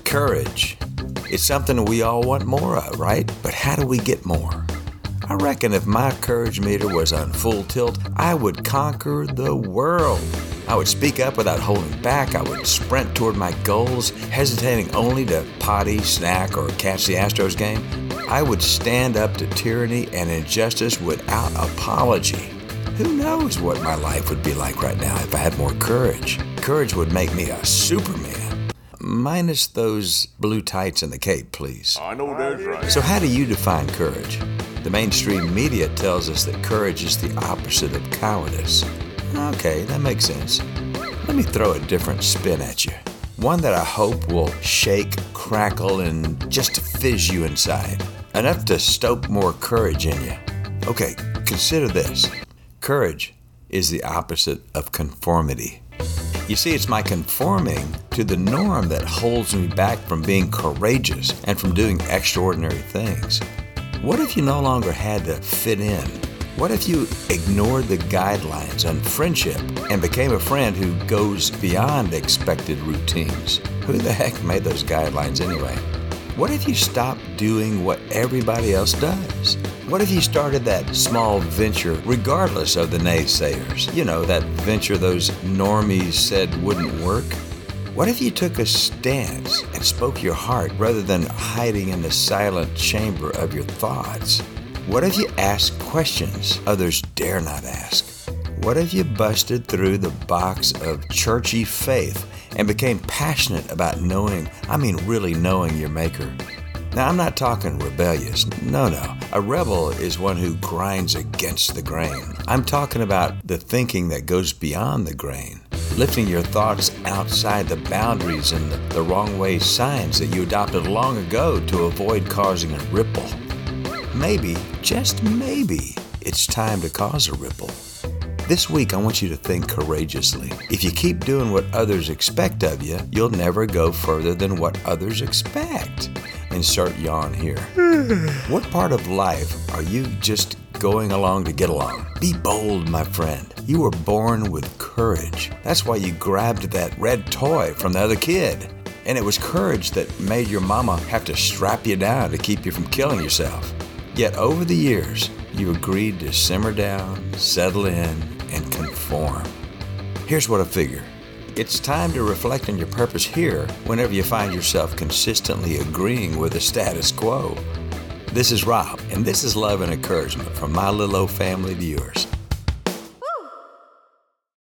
Courage. It's something we all want more of, right? But how do we get more? I reckon if my courage meter was on full tilt, I would conquer the world. I would speak up without holding back. I would sprint toward my goals, hesitating only to potty, snack, or catch the Astros game. I would stand up to tyranny and injustice without apology. Who knows what my life would be like right now if I had more courage? Courage would make me a Superman. Minus those blue tights and the cape, please. I know that's right. So how do you define courage? The mainstream media tells us that courage is the opposite of cowardice. Okay, that makes sense. Let me throw a different spin at you. One that I hope will shake, crackle, and just fizz you inside. Enough to stoke more courage in you. Okay, consider this. Courage is the opposite of conformity. You see, it's my conforming to the norm that holds me back from being courageous and from doing extraordinary things. What if you no longer had to fit in? What if you ignored the guidelines on friendship and became a friend who goes beyond expected routines? Who the heck made those guidelines anyway? What if you stopped doing what everybody else does? What if you started that small venture regardless of the naysayers? You know, that venture those normies said wouldn't work? What if you took a stance and spoke your heart rather than hiding in the silent chamber of your thoughts? What if you asked questions others dare not ask? What if you busted through the box of churchy faith and became passionate about really knowing your maker? Now, I'm not talking rebellious. No. A rebel is one who grinds against the grain. I'm talking about the thinking that goes beyond the grain, lifting your thoughts outside the boundaries and the wrong way signs that you adopted long ago to avoid causing a ripple. Maybe, just maybe, it's time to cause a ripple. This week, I want you to think courageously. If you keep doing what others expect of you, you'll never go further than what others expect. Insert yawn here. What part of life are you just going along to get along? Be bold, my friend. You were born with courage. That's why you grabbed that red toy from the other kid. And it was courage that made your mama have to strap you down to keep you from killing yourself. Yet over the years, you agreed to simmer down, settle in, and conform. Here's what I figure. It's time to reflect on your purpose here whenever you find yourself consistently agreeing with the status quo. This is Rob, and this is Love and Encouragement from my little old family to yours.